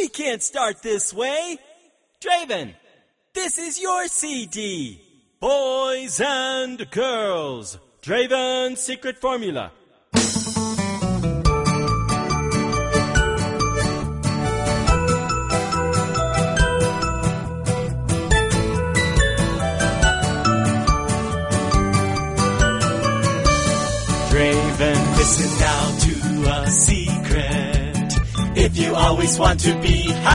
We can't start this way. Draven, this is your CD. Boys and girls, Draven's secret formula. Draven, listen now to a secret. If you always want to be